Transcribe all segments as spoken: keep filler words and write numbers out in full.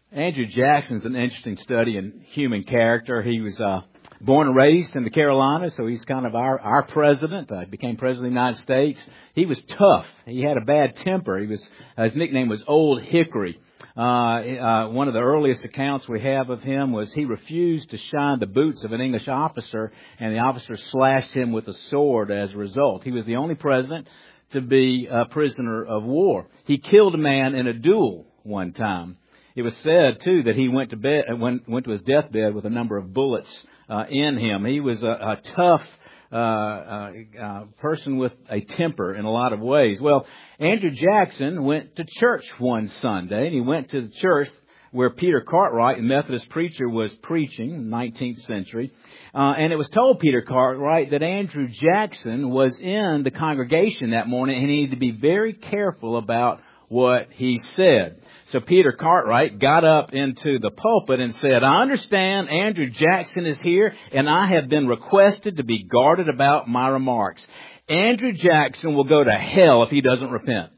Andrew Jackson's an interesting study in human character. He was uh, born and raised in the Carolinas, so he's kind of our, our president. Uh, he became president of the United States. He was tough. He had a bad temper. He was uh, his nickname was Old Hickory. Uh, uh, one of the earliest accounts we have of him was he refused to shine the boots of an English officer, and the officer slashed him with a sword as a result. He was the only president to be a prisoner of war. He killed a man in a duel one time. It was said, too, that he went to bed, went, went to his deathbed with a number of bullets uh, in him. He was a, a tough uh, uh, uh, person with a temper in a lot of ways. Well, Andrew Jackson went to church one Sunday, and he went to the church where Peter Cartwright, a Methodist preacher, was preaching in the nineteenth century. Uh, and it was told Peter Cartwright that Andrew Jackson was in the congregation that morning, and he needed to be very careful about what he said. So Peter Cartwright got up into the pulpit and said, I understand Andrew Jackson is here, and I have been requested to be guarded about my remarks. Andrew Jackson will go to hell if he doesn't repent.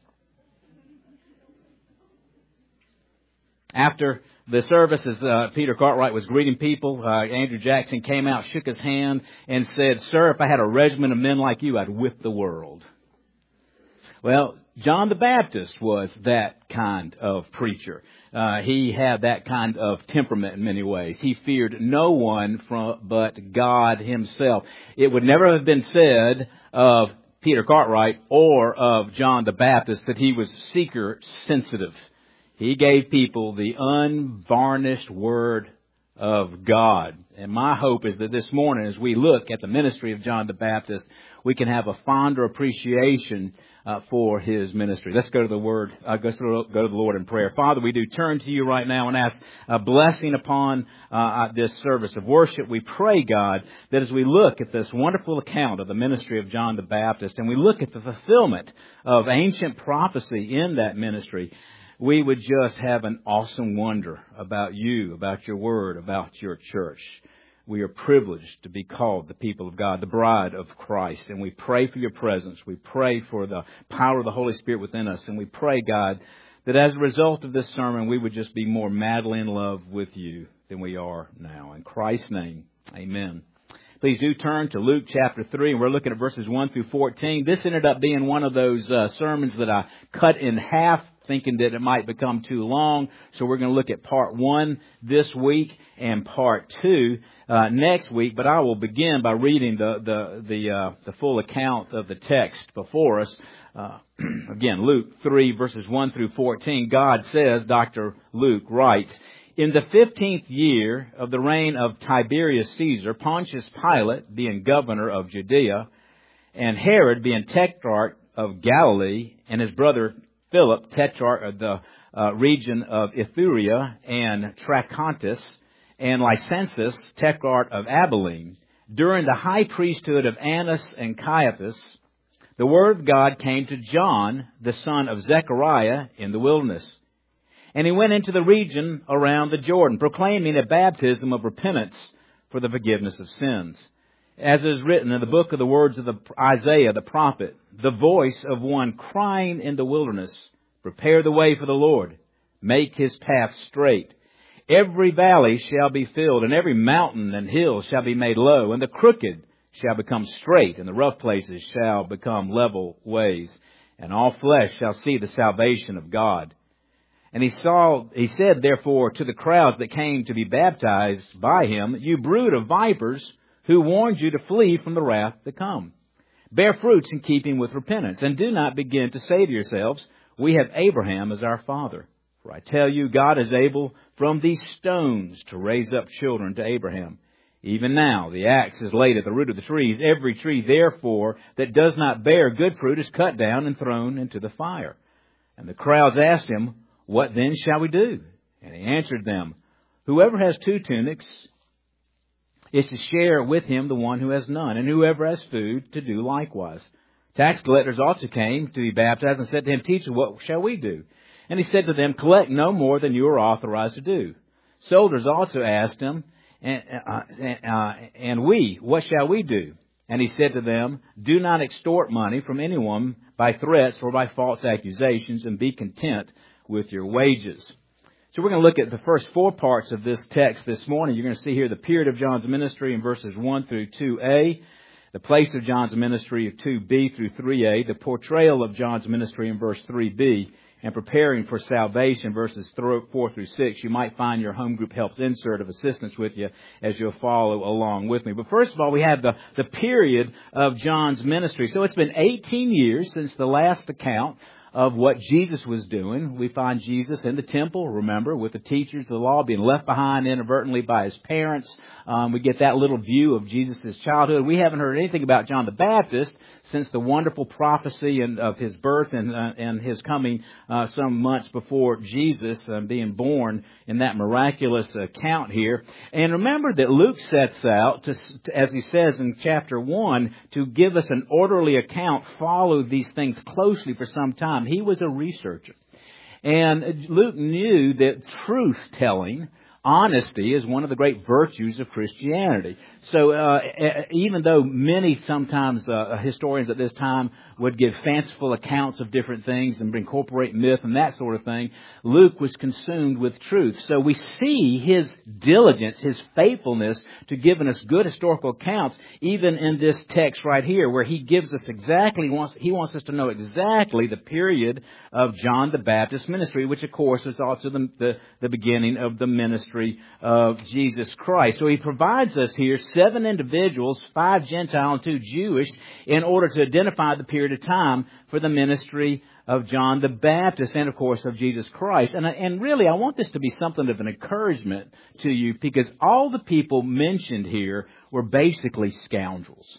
After the service, as uh, Peter Cartwright was greeting people, uh, Andrew Jackson came out, shook his hand, and said, Sir, if I had a regiment of men like you, I'd whip the world. Well, John the Baptist was that kind of preacher. Uh, he had that kind of temperament in many ways. He feared no one from but God himself. It would never have been said of Peter Cartwright or of John the Baptist that he was seeker sensitive. He gave people the unvarnished Word of God. And my hope is that this morning, as we look at the ministry of John the Baptist, we can have a fonder appreciation uh, for his ministry. Let's go to the Word. Uh, go, to, go to the Lord in prayer. Father, we do turn to you right now and ask a blessing upon uh, this service of worship. We pray, God, that as we look at this wonderful account of the ministry of John the Baptist, and we look at the fulfillment of ancient prophecy in that ministry, we would just have an awesome wonder about you, about your Word, about your church. We are privileged to be called the people of God, the bride of Christ. And we pray for your presence. We pray for the power of the Holy Spirit within us. And we pray, God, that as a result of this sermon, we would just be more madly in love with you than we are now. In Christ's name, amen. Please do turn to Luke chapter three, and we're looking at verses one through fourteen. This ended up being one of those uh, sermons that I cut in half, thinking that it might become too long. So we're going to look at part one this week and part two uh, next week. But I will begin by reading the the the, uh, the full account of the text before us. Uh, again, Luke three, verses one through fourteen. God says, Doctor Luke writes, in the fifteenth year of the reign of Tiberius Caesar, Pontius Pilate being governor of Judea, and Herod being tetrarch of Galilee, and his brother Philip, tetrarch of the uh, region of Ithuria and Trachontis, and Licentius, tetrarch of Abilene, during the high priesthood of Annas and Caiaphas, the word of God came to John, the son of Zechariah, in the wilderness. And he went into the region around the Jordan, proclaiming a baptism of repentance for the forgiveness of sins. As is written in the book of the words of the Isaiah the prophet, the voice of one crying in the wilderness, prepare the way for the Lord, make his path straight. Every valley shall be filled, and every mountain and hill shall be made low, and the crooked shall become straight, and the rough places shall become level ways, and all flesh shall see the salvation of God. And he saw, he said, therefore, to the crowds that came to be baptized by him, you brood of vipers, who warned you to flee from the wrath to come. Bear fruits in keeping with repentance, and do not begin to say to yourselves, we have Abraham as our father. For I tell you, God is able from these stones to raise up children to Abraham. Even now the axe is laid at the root of the trees. Every tree, therefore, that does not bear good fruit is cut down and thrown into the fire. And the crowds asked him, what then shall we do? And he answered them, whoever has two tunics is to share with him the one who has none, and whoever has food to do likewise. Tax collectors also came to be baptized and said to him, Teacher, what shall we do? And he said to them, collect no more than you are authorized to do. Soldiers also asked him, and, uh, uh, and we, what shall we do? And he said to them, do not extort money from anyone by threats or by false accusations, and be content with your wages. So we're going to look at the first four parts of this text this morning. You're going to see here the period of John's ministry in verses one through two a, the place of John's ministry of two b through three a, the portrayal of John's ministry in verse three b, and preparing for salvation, verses four through six. You might find your home group helps insert of assistance with you as you'll follow along with me. But first of all, we have the, the period of John's ministry. So it's been eighteen years since the last account of what Jesus was doing. We find Jesus in the temple, remember, with the teachers of the law, being left behind inadvertently by his parents. Um, we get that little view of Jesus' childhood. We haven't heard anything about John the Baptist since the wonderful prophecy and of his birth and uh, and his coming uh, some months before Jesus uh, being born in that miraculous account here. And remember that Luke sets out, to, as he says in chapter one, to give us an orderly account, follow these things closely for some time. He was a researcher. And Luke knew that truth-telling, honesty, is one of the great virtues of Christianity. So uh, even though many sometimes uh, historians at this time would give fanciful accounts of different things and incorporate myth and that sort of thing, Luke was consumed with truth. So we see his diligence, his faithfulness to giving us good historical accounts, even in this text right here, where he gives us exactly, wants, he wants us to know exactly the period of John the Baptist's ministry, which of course is also the, the, the beginning of the ministry of Jesus Christ. So he provides us here seven individuals, five Gentile and two Jewish, in order to identify the period of time for the ministry of John the Baptist and, of course, of Jesus Christ. And, and really, I want this to be something of an encouragement to you, because all the people mentioned here were basically scoundrels.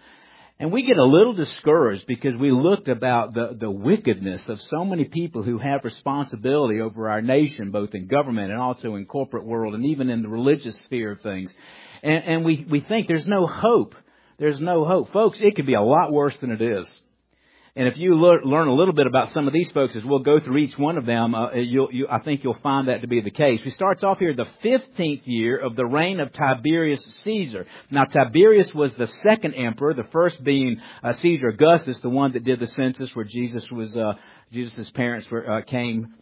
And we get a little discouraged because we looked about the, the wickedness of so many people who have responsibility over our nation, both in government and also in corporate world and even in the religious sphere of things. And, and we, we think there's no hope. There's no hope. Folks, it could be a lot worse than it is. And if you lear, learn a little bit about some of these folks, as we'll go through each one of them, uh, you'll, you, I think you'll find that to be the case. He starts off here the fifteenth year of the reign of Tiberius Caesar. Now, Tiberius was the second emperor, the first being uh, Caesar Augustus, the one that did the census where Jesus was, uh, Jesus' parents were, uh, came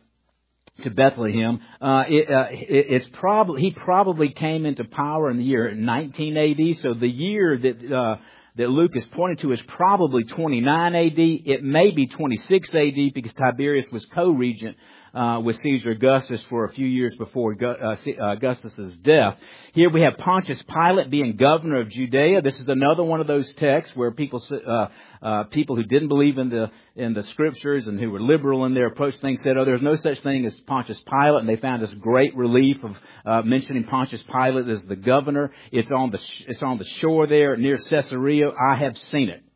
to Bethlehem. Uh, it, uh, it, it's probably he probably came into power in the year nineteen A D. So the year that uh, that Luke is pointing to is probably twenty-nine A D. It may be twenty-six A D because Tiberius was co-regent uh, with Caesar Augustus for a few years before uh, Augustus's death. Here we have Pontius Pilate being governor of Judea. This is another one of those texts where people uh, uh, people who didn't believe in the in the scriptures and who were liberal in their approach to things said, oh, there's no such thing as Pontius Pilate, and they found this great relief of uh, mentioning Pontius Pilate as the governor. It's on the sh- it's on the shore there near Caesarea. I have seen it.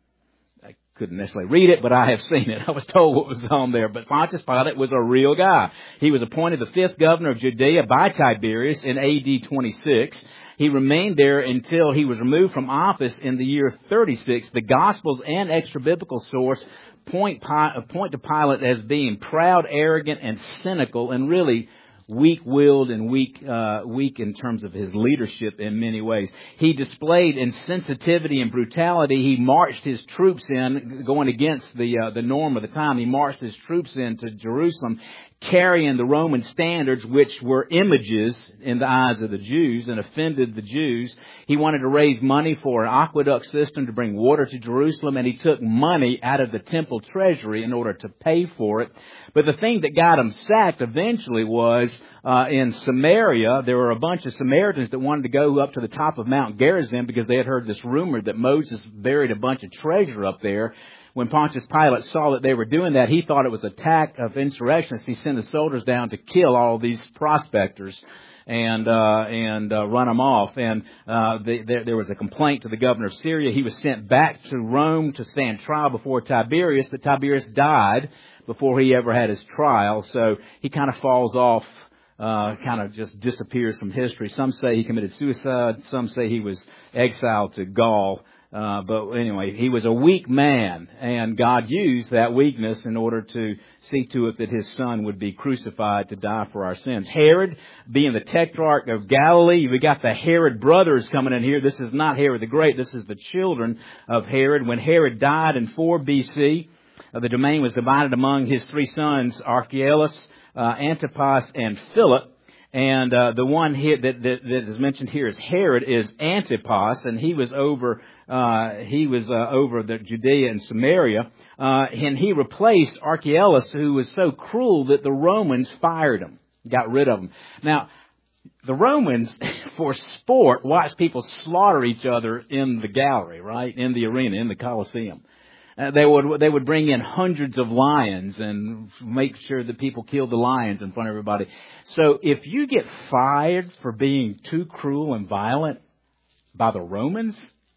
I couldn't necessarily read it, but I have seen it. I was told what was on there. But Pontius Pilate was a real guy. He was appointed the fifth governor of Judea by Tiberius in A D twenty-six. He remained there until he was removed from office in the year thirty-six. The Gospels and extra-biblical source point, point to Pilate as being proud, arrogant, and cynical, and really weak-willed and weak, uh, weak in terms of his leadership in many ways. He displayed insensitivity and brutality. He marched his troops in, going against the uh, the norm of the time. He marched his troops into Jerusalem, carrying the Roman standards, which were images in the eyes of the Jews and offended the Jews. He wanted to raise money for an aqueduct system to bring water to Jerusalem, and he took money out of the temple treasury in order to pay for it. But the thing that got him sacked eventually was uh, in Samaria. There were a bunch of Samaritans that wanted to go up to the top of Mount Gerizim because they had heard this rumor that Moses buried a bunch of treasure up there. When Pontius Pilate saw that they were doing that, he thought it was an attack of insurrectionists. He sent his soldiers down to kill all these prospectors and uh, and uh, run them off. And uh, the, there, there was a complaint to the governor of Syria. He was sent back to Rome to stand trial before Tiberius, but Tiberius died before he ever had his trial. So he kind of falls off, uh, kind of just disappears from history. Some say he committed suicide. Some say he was exiled to Gaul. Uh, but anyway, he was a weak man, and God used that weakness in order to see to it that his son would be crucified to die for our sins. Herod, being the tetrarch of Galilee, we got the Herod brothers coming in here. This is not Herod the Great. This is the children of Herod. When Herod died in four B C, uh, the domain was divided among his three sons, Archelaus, uh, Antipas and Philip. And uh, the one here that, that, that is mentioned here is Herod is Antipas, and he was over uh, he was uh, over the Judea and Samaria, uh, and he replaced Archelaus, who was so cruel that the Romans fired him, got rid of him. Now, the Romans, for sport, watched people slaughter each other in the gallery, right, in the arena, in the Colosseum. Uh, they would they would bring in hundreds of lions and make sure that people killed the lions in front of everybody. So if you get fired for being too cruel and violent by the Romans,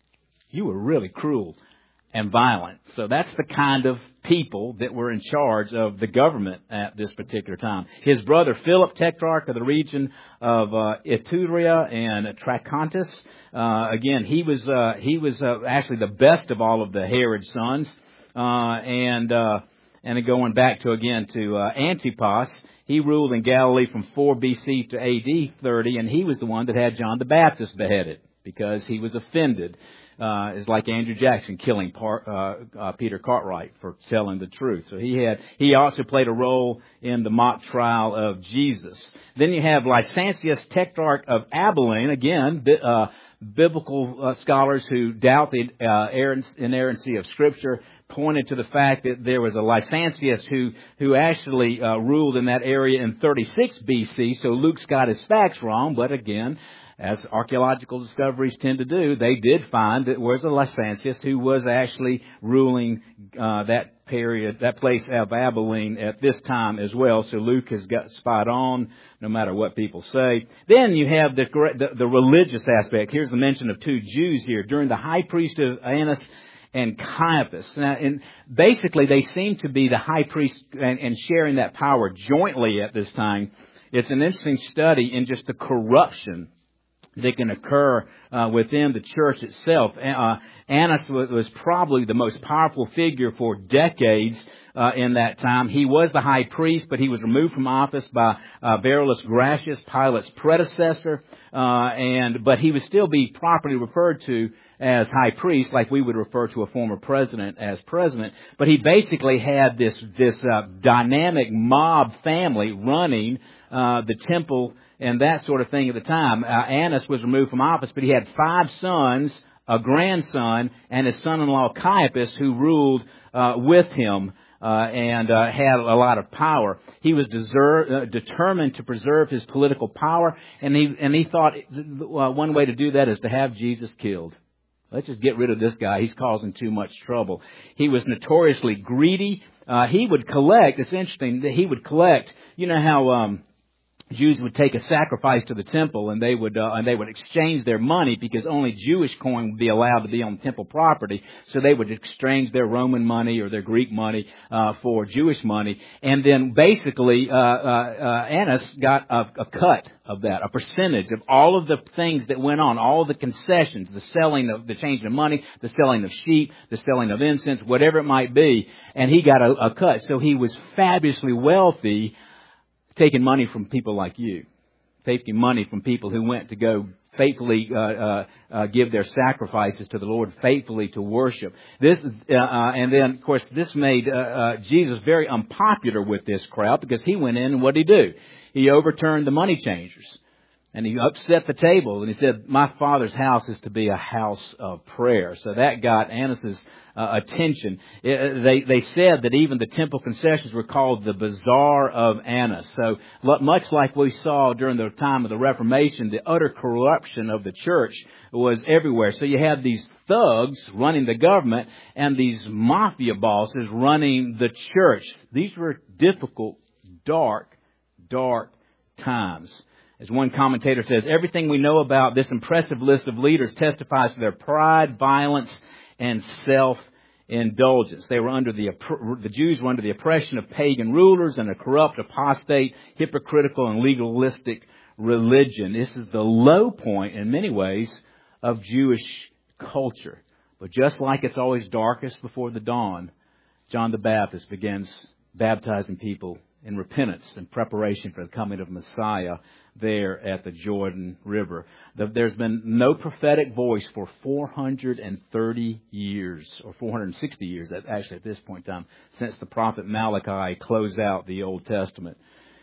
you were really cruel and violent. So that's the kind of people that were in charge of the government at this particular time. His brother Philip, tetrarch of the region of uh, Iturea and Trachonitis, uh, again, he was uh, he was uh, actually the best of all of the Herod sons, uh, and uh, and going back to again to uh, Antipas, he ruled in Galilee from four B C to A D thirty, and he was the one that had John the Baptist beheaded because he was offended. Uh, is like Andrew Jackson killing Par, uh, uh, Peter Cartwright for telling the truth. So he had, he also played a role in the mock trial of Jesus. Then you have Lysanias, tetrarch of Abilene, again, uh, biblical uh, scholars who doubt the uh, inerrancy of Scripture pointed to the fact that there was a Lysanias who, who actually uh, ruled in that area in thirty-six B C. So Luke's got his facts wrong, but again, as archaeological discoveries tend to do, they did find that there was a Lysanias who was actually ruling uh, that period, that place of Abilene at this time as well. So Luke has got spot on, no matter what people say. Then you have the, the, the religious aspect. Here's the mention of two Jews here. During the high priest of Annas and Caiaphas. Now, and basically, they seem to be the high priest and, and sharing that power jointly at this time. It's an interesting study in just the corruption that can occur uh, within the church itself. Uh, Annas was, was probably the most powerful figure for decades uh, in that time. He was the high priest, but he was removed from office by uh, Verulus Gracius, Pilate's predecessor, uh, and but he would still be properly referred to as high priest, like we would refer to a former president as president. But he basically had this this uh, dynamic mob family running uh, the temple and that sort of thing at the time. Uh, Annas was removed from office, but he had five sons, a grandson, and his son-in-law Caiaphas, who ruled uh, with him uh, and uh, had a lot of power. He was deserve, uh, determined to preserve his political power, and he and he thought uh, one way to do that is to have Jesus killed. Let's just get rid of this guy. He's causing too much trouble. He was notoriously greedy. Uh, he would collect. It's interesting that he would collect. You know how Um, Jews would take a sacrifice to the temple, and they would uh, and they would exchange their money because only Jewish coin would be allowed to be on temple property. So they would exchange their Roman money or their Greek money uh, for Jewish money, and then basically uh, uh, uh, Annas got a, a cut of that, a percentage of all of the things that went on, all of the concessions, the selling of the changing of money, the selling of sheep, the selling of incense, whatever it might be, and he got a, a cut. So he was fabulously wealthy, taking money from people like you, taking money from people who went to go faithfully uh, uh, uh, give their sacrifices to the Lord, faithfully to worship. This, uh, uh, and then, of course, this made uh, uh, Jesus very unpopular with this crowd because he went in and what did he do? He overturned the money changers. And he upset the table, and he said, "My Father's house is to be a house of prayer." So that got Annas' uh, attention. It, they they said that even the temple concessions were called the Bazaar of Annas. So much like we saw during the time of the Reformation, the utter corruption of the church was everywhere. So you had these thugs running the government and these mafia bosses running the church. These were difficult, dark, dark times. As one commentator says, everything we know about this impressive list of leaders testifies to their pride, violence, and self-indulgence. They were under the, the Jews were under the oppression of pagan rulers and a corrupt, apostate, hypocritical, and legalistic religion. This is the low point, in many ways, of Jewish culture. But just like it's always darkest before the dawn, John the Baptist begins baptizing people in repentance and preparation for the coming of Messiah there at the Jordan River. There's been no prophetic voice for four hundred thirty years, or four hundred sixty years, actually at this point in time, since the prophet Malachi closed out the Old Testament.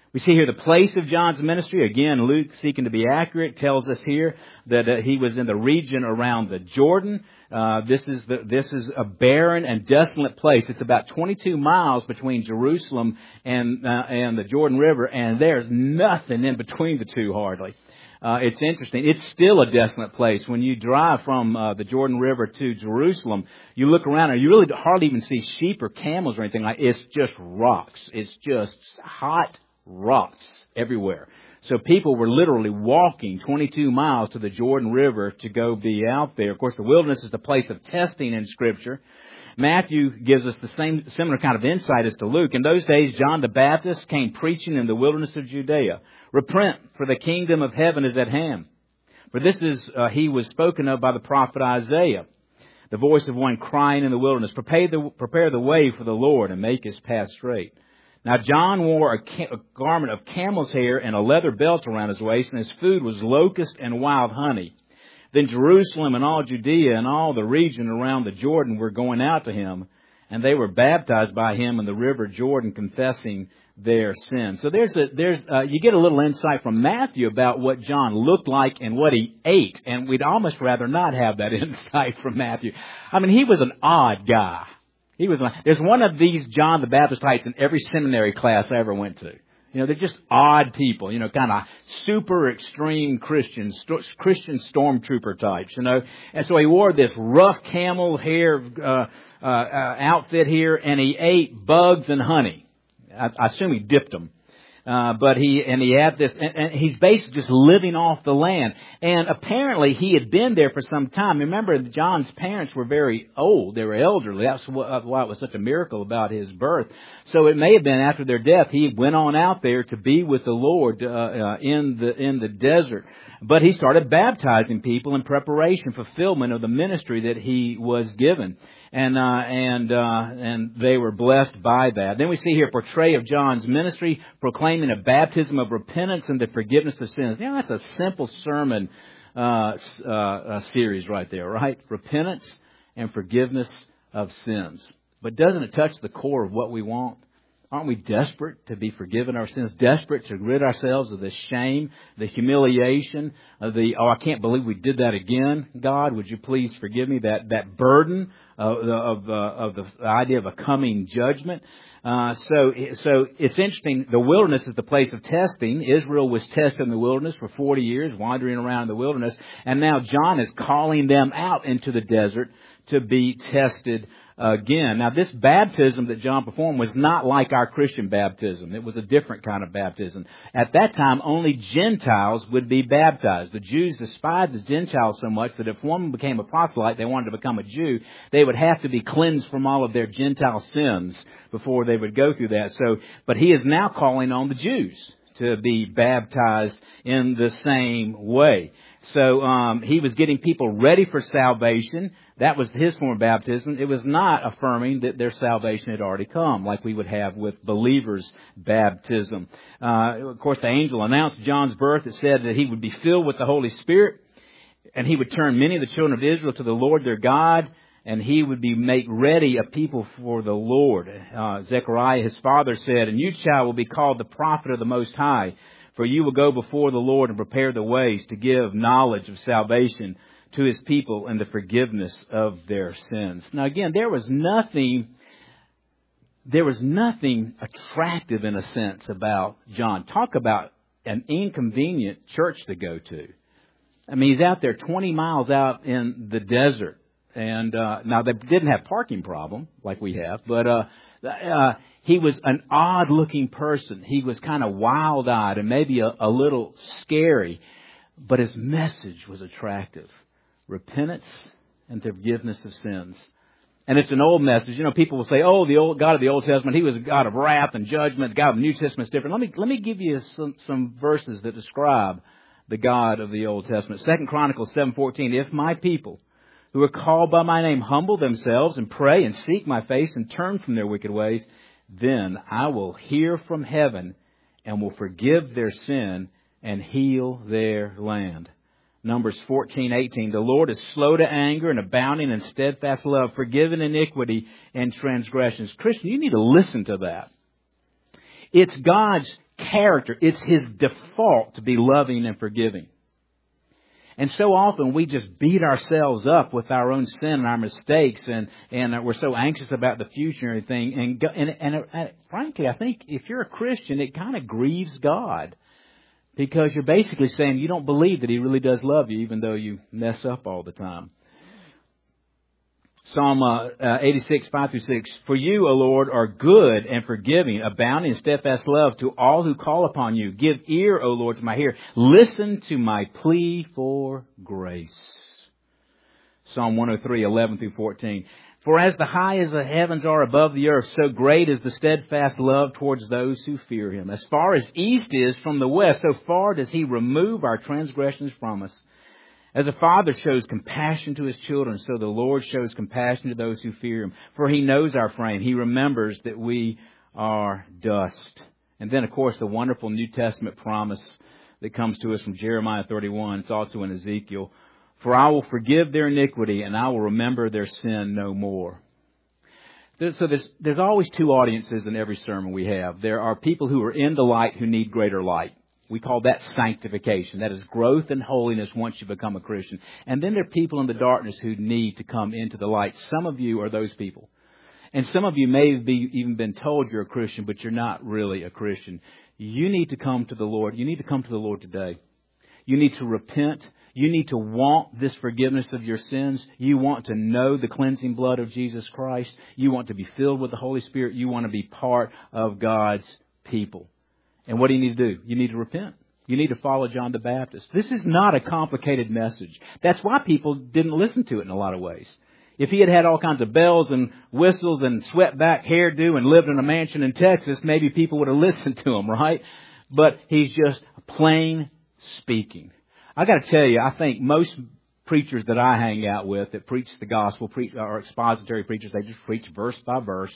We see here the place of John's ministry. Again, Luke, seeking to be accurate, tells us here that uh, he was in the region around the Jordan. Uh, this is the, this is a barren and desolate place. It's about twenty-two miles between Jerusalem and uh, and the Jordan River, and there's nothing in between the two hardly. Uh, it's interesting. It's still a desolate place. When you drive from uh, the Jordan River to Jerusalem, you look around and you really hardly even see sheep or camels or anything like. It's just rocks. It's just hot rocks everywhere. So people were literally walking twenty-two miles to the Jordan River to go be out there. Of course, the wilderness is the place of testing in Scripture. Matthew gives us the same similar kind of insight as to Luke. In those days, John the Baptist came preaching in the wilderness of Judea. Repent, for the kingdom of heaven is at hand. For this is, uh, he was spoken of by the prophet Isaiah, the voice of one crying in the wilderness, prepare the, prepare the way for the Lord and make his path straight. Now John wore a, ca- a garment of camel's hair and a leather belt around his waist, and his food was locust and wild honey. Then Jerusalem and all Judea and all the region around the Jordan were going out to him, and they were baptized by him in the river Jordan, confessing their sins. So there's a, there's uh, you get a little insight from Matthew about what John looked like and what he ate, and we'd almost rather not have that insight from Matthew. I mean, he was an odd guy. He was. There's one of these John the Baptist types in every seminary class I ever went to. You know, they're just odd people, you know, kind of super extreme Christians, st- Christian stormtrooper types, you know. And so he wore this rough camel hair uh, uh, uh, outfit here, and he ate bugs and honey. I, I assume he dipped them. Uh, but he, and he had this, and, and he's basically just living off the land. And apparently he had been there for some time. Remember, John's parents were very old. They were elderly. That's why it was such a miracle about his birth. So it may have been after their death, he went on out there to be with the Lord, uh, uh, in the, in the desert. But he started baptizing people in preparation, fulfillment of the ministry that he was given. And, uh, and, uh, and they were blessed by that. Then we see here a portray of John's ministry, proclaiming a baptism of repentance and the forgiveness of sins. You know, that's a simple sermon, uh, uh, uh, series right there, right? Repentance and forgiveness of sins. But doesn't it touch the core of what we want? Aren't we desperate to be forgiven our sins? Desperate to rid ourselves of the shame, the humiliation, of the, oh, I can't believe we did that again. God, would you please forgive me? That, that burden of, of, uh, of the idea of a coming judgment. Uh, so, so it's interesting. The wilderness is the place of testing. Israel was tested in the wilderness for forty years, wandering around in the wilderness. And now John is calling them out into the desert to be tested again. Now, this baptism that John performed was not like our Christian baptism. It was a different kind of baptism. At that time, only Gentiles would be baptized. The Jews despised the Gentiles so much that if one became a proselyte, they wanted to become a Jew, they would have to be cleansed from all of their Gentile sins before they would go through that. So, but he is now calling on the Jews to be baptized in the same way. So um, he was getting people ready for salvation. That was his form of baptism. It was not affirming that their salvation had already come, like we would have with believers' baptism. Uh, of course, the angel announced John's birth. It said that he would be filled with the Holy Spirit, and he would turn many of the children of Israel to the Lord their God, and he would be make ready a people for the Lord. Uh, Zechariah, his father, said, "And you, child, will be called the prophet of the Most High, for you will go before the Lord and prepare the ways to give knowledge of salvation to his people and the forgiveness of their sins." Now again, there was nothing, there was nothing attractive in a sense about John. Talk about an inconvenient church to go to. I mean, he's out there twenty miles out in the desert. And, uh, now they didn't have parking problem like we have, but, uh, uh, he was an odd looking person. He was kind of wild eyed and maybe a, a little scary, but his message was attractive. Repentance and forgiveness of sins. And it's an old message. You know, people will say, oh, the old God of the Old Testament, he was a God of wrath and judgment. The God of the New Testament is different. Let me, let me give you some, some verses that describe the God of the Old Testament. Second Chronicles seven fourteen, "If my people who are called by my name humble themselves and pray and seek my face and turn from their wicked ways, then I will hear from heaven and will forgive their sin and heal their land." Numbers fourteen eighteen, "The Lord is slow to anger and abounding in steadfast love, forgiving iniquity and transgressions." Christian, you need to listen to that. It's God's character. It's His default to be loving and forgiving. And so often we just beat ourselves up with our own sin and our mistakes, and, and we're so anxious about the future and everything. And, and, and, and frankly, I think if you're a Christian, it kind of grieves God. Because you're basically saying you don't believe that He really does love you, even though you mess up all the time. Psalm uh, uh, eighty-six, five through six. For you, O Lord, are good and forgiving, abounding in steadfast love to all who call upon you. Give ear, O Lord, to my ear. Listen to my plea for grace. Psalm one oh three, eleven through fourteen. For as the high as the heavens are above the earth, so great is the steadfast love towards those who fear Him. As far as east is from the west, so far does He remove our transgressions from us. As a father shows compassion to his children, so the Lord shows compassion to those who fear Him. For He knows our frame. He remembers that we are dust. And then, of course, the wonderful New Testament promise that comes to us from Jeremiah thirty-one. It's also in Ezekiel. For I will forgive their iniquity, and I will remember their sin no more. So there's, there's always two audiences in every sermon we have. There are people who are in the light who need greater light. We call that sanctification. That is growth in holiness once you become a Christian. And then there are people in the darkness who need to come into the light. Some of you are those people. And some of you may have even been told you're a Christian, but you're not really a Christian. You need to come to the Lord. You need to come to the Lord today. You need to repent. You need to want this forgiveness of your sins. You want to know the cleansing blood of Jesus Christ. You want to be filled with the Holy Spirit. You want to be part of God's people. And what do you need to do? You need to repent. You need to follow John the Baptist. This is not a complicated message. That's why people didn't listen to it in a lot of ways. If he had had all kinds of bells and whistles and swept back hairdo and lived in a mansion in Texas, maybe people would have listened to him, right? But he's just plain speaking. I got to tell you, I think most preachers that I hang out with that preach the gospel, preach, or expository preachers, they just preach verse by verse.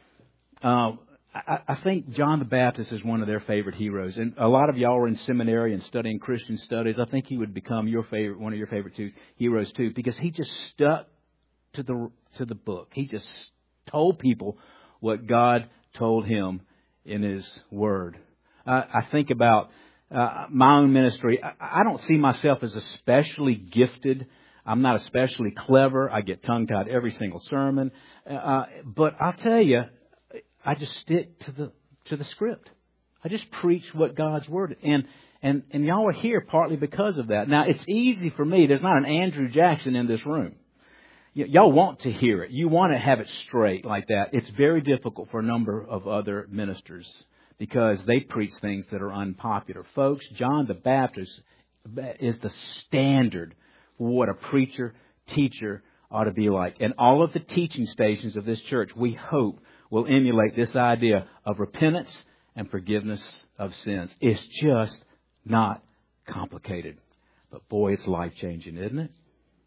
Uh, I, I think John the Baptist is one of their favorite heroes. And a lot of y'all are in seminary and studying Christian studies. I think he would become your favorite, one of your favorite two heroes too, because he just stuck to the to the book. He just told people what God told him in His Word. Uh, I think about uh, my own ministry. I, I don't see myself as especially gifted. I'm not especially clever. I get tongue-tied every single sermon. Uh, but I'll tell you, I just stick to the to the script. I just preach what God's Word. And and and y'all are here partly because of that. Now, it's easy for me. There's not an Andrew Jackson in this room. Y- y'all want to hear it. You want to have it straight like that. It's very difficult for a number of other ministers because they preach things that are unpopular. Folks, John the Baptist is the standard for what a preacher, teacher ought to be like. And all of the teaching stations of this church, we hope, will emulate this idea of repentance and forgiveness of sins. It's just not complicated. But boy, it's life-changing, isn't it?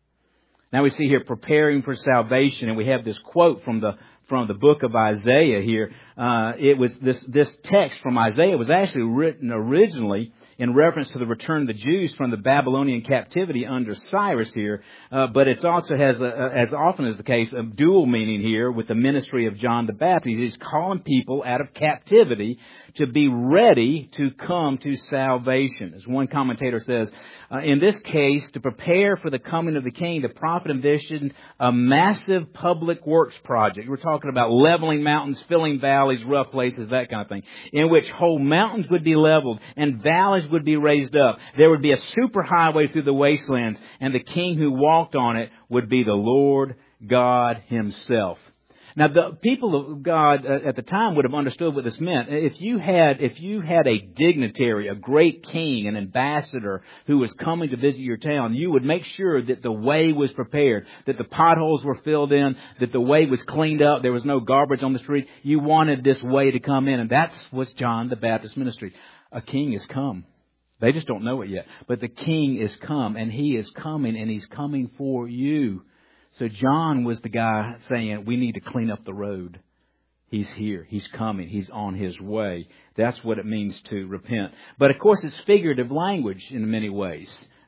Now we see here preparing for salvation, and we have this quote from the from the book of Isaiah here. Uh, it was this this text from Isaiah was actually written originally in reference to the return of the Jews from the Babylonian captivity under Cyrus here. Uh, but it also has, a, as often is the case, a dual meaning here with the ministry of John the Baptist. He's calling people out of captivity to be ready to come to salvation. As one commentator says, uh, in this case, to prepare for the coming of the King, the prophet envisioned a massive public works project. We're talking about leveling mountains, filling valleys, rough places, that kind of thing, in which whole mountains would be leveled and valleys would be raised up. There would be a superhighway through the wastelands, and the King who walked on it would be the Lord God Himself. Now, the people of God uh, at the time would have understood what this meant. If you had, if you had a dignitary, a great king, an ambassador who was coming to visit your town, you would make sure that the way was prepared, that the potholes were filled in, that the way was cleaned up, there was no garbage on the street. You wanted this way to come in, and that's what's John the Baptist ministry. A king has come. They just don't know it yet. But the King is come, and He is coming, and He's coming for you. So John was the guy saying, we need to clean up the road. He's here. He's coming. He's on His way. That's what it means to repent. But of course, it's figurative language in many ways.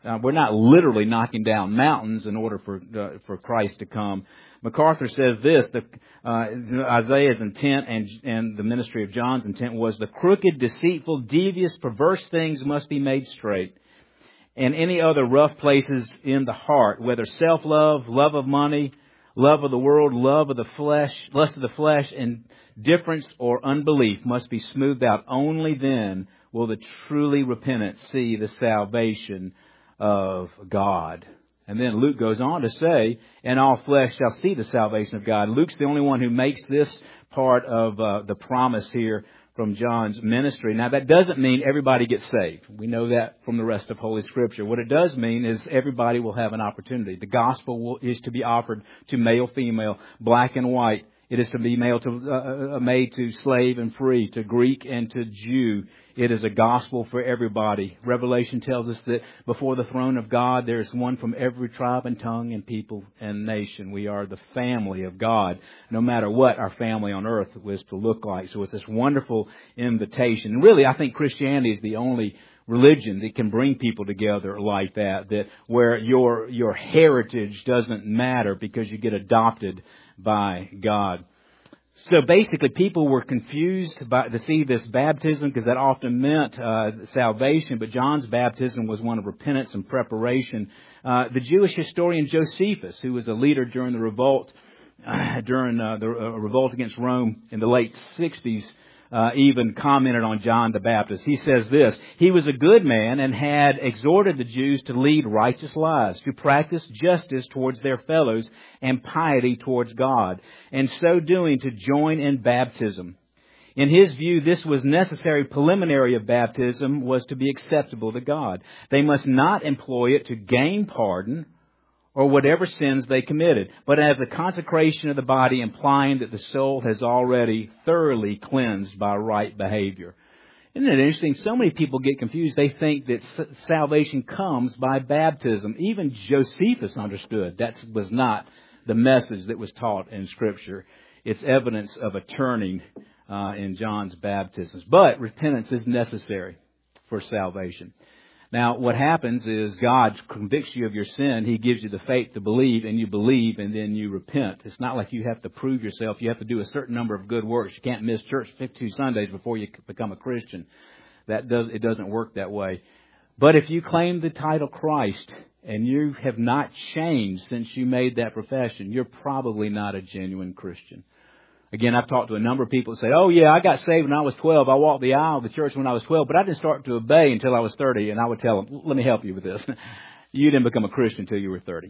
Uh, we're not literally knocking down mountains in order for uh, for Christ to come. MacArthur says this, the, uh, Isaiah's intent and, and the ministry of John's intent was the crooked, deceitful, devious, perverse things must be made straight. And any other rough places in the heart, whether self-love, love of money, love of the world, love of the flesh, lust of the flesh, indifference or unbelief must be smoothed out. Only then will the truly repentant see the salvation of God. And then Luke goes on to say, and all flesh shall see the salvation of God. Luke's the only one who makes this part of uh, the promise here from John's ministry. Now, that doesn't mean everybody gets saved. We know that from the rest of Holy Scripture. What it does mean is everybody will have an opportunity. The gospel will, is to be offered to male, female, black and white. It is to be male to, uh, made to slave and free, to Greek and to Jew. It is a gospel for everybody. Revelation tells us that before the throne of God, there is one from every tribe and tongue and people and nation. We are the family of God, no matter what our family on earth was to look like. So it's this wonderful invitation. And really, I think Christianity is the only religion that can bring people together like that, that where your your heritage doesn't matter because you get adopted by God. So basically, people were confused by, to see this baptism because that often meant uh, salvation, but John's baptism was one of repentance and preparation. Uh, the Jewish historian Josephus, who was a leader during the revolt, uh, during uh, the uh, revolt against Rome in the late sixties, Uh, even commented on John the Baptist. He says this, he was a good man and had exhorted the Jews to lead righteous lives, to practice justice towards their fellows and piety towards God, and so doing to join in baptism. In his view, this was necessary preliminary of baptism was to be acceptable to God. They must not employ it to gain pardon or whatever sins they committed, but as a consecration of the body, implying that the soul has already thoroughly cleansed by right behavior. Isn't it interesting? So many people get confused. They think that salvation comes by baptism. Even Josephus understood that was not the message that was taught in Scripture. It's evidence of a turning uh, in John's baptisms. But repentance is necessary for salvation. Now, what happens is God convicts you of your sin. He gives you the faith to believe, and you believe, and then you repent. It's not like you have to prove yourself. You have to do a certain number of good works. You can't miss church fifty-two Sundays before you become a Christian. That does it doesn't work that way. But if you claim the title Christ, and you have not changed since you made that profession, you're probably not a genuine Christian. Again, I've talked to a number of people that say, oh, yeah, I got saved when I was twelve. I walked the aisle of the church when I was twelve, but I didn't start to obey until I was thirty. And I would tell them, let me help you with this. You didn't become a Christian until you were thirty.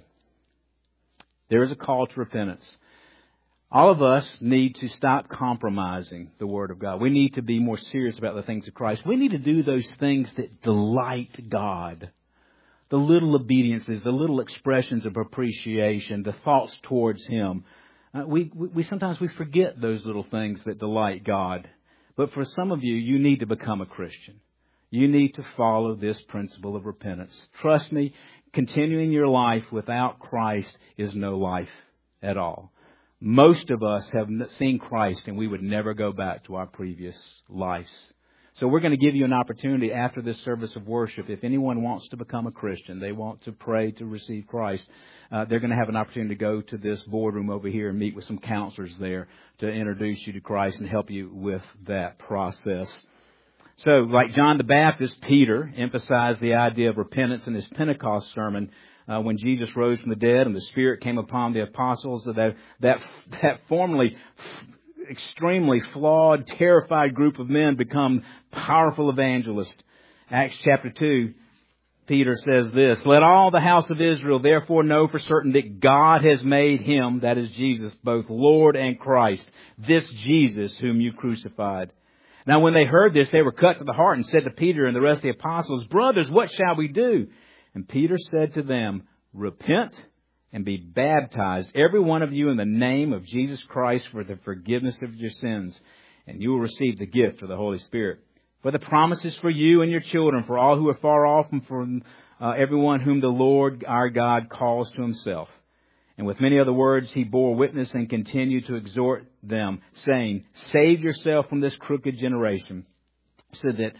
There is a call to repentance. All of us need to stop compromising the Word of God. We need to be more serious about the things of Christ. We need to do those things that delight God. The little obediences, the little expressions of appreciation, the thoughts towards Him. Uh, we, we, we sometimes we forget those little things that delight God. But for some of you, you need to become a Christian. You need to follow this principle of repentance. Trust me, continuing your life without Christ is no life at all. Most of us have seen Christ and we would never go back to our previous lives. So we're going to give you an opportunity after this service of worship. If anyone wants to become a Christian, they want to pray to receive Christ, uh, they're going to have an opportunity to go to this boardroom over here and meet with some counselors there to introduce you to Christ and help you with that process. So, like John the Baptist, Peter emphasized the idea of repentance in his Pentecost sermon uh, when Jesus rose from the dead and the Spirit came upon the apostles. That that that formerly extremely flawed, terrified group of men become powerful evangelists. Acts chapter two, Peter says this, let all the house of Israel therefore know for certain that God has made Him, that is Jesus, both Lord and Christ, this Jesus whom you crucified. Now when they heard this, they were cut to the heart and said to Peter and the rest of the apostles, brothers, what shall we do? And Peter said to them, repent and be baptized, every one of you, in the name of Jesus Christ for the forgiveness of your sins, and you will receive the gift of the Holy Spirit. For the promise is for you and your children, for all who are far off, and for uh, everyone whom the Lord our God calls to Himself. And with many other words, He bore witness and continued to exhort them, saying, save yourself from this crooked generation. So that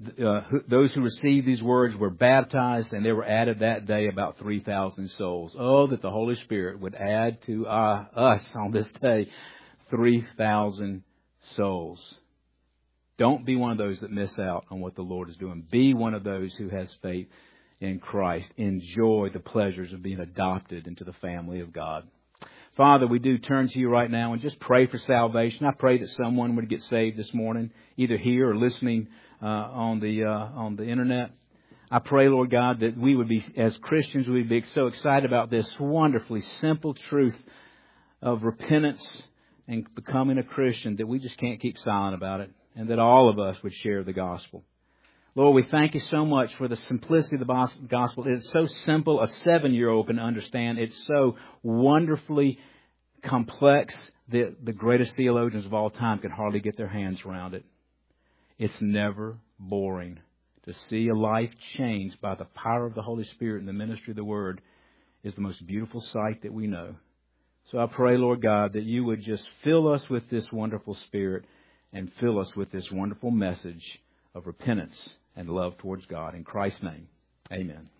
uh, who, those who received these words were baptized, and there were added that day about three thousand souls. Oh, that the Holy Spirit would add to uh, us on this day three thousand souls. Don't be one of those that miss out on what the Lord is doing. Be one of those who has faith in Christ. Enjoy the pleasures of being adopted into the family of God. Father, we do turn to you right now and just pray for salvation. I pray that someone would get saved this morning, either here or listening uh, on the uh, on the internet. I pray, Lord God, that we would be, as Christians, we would be so excited about this wonderfully simple truth of repentance and becoming a Christian that we just can't keep silent about it, and that all of us would share the gospel. Lord, we thank you so much for the simplicity of the gospel. It's so simple, a seven-year-old can understand. It's so wonderfully complex that the greatest theologians of all time can hardly get their hands around it. It's never boring. To see a life changed by the power of the Holy Spirit and the ministry of the Word is the most beautiful sight that we know. So I pray, Lord God, that you would just fill us with this wonderful Spirit and fill us with this wonderful message of repentance and love towards God. In Christ's name, amen.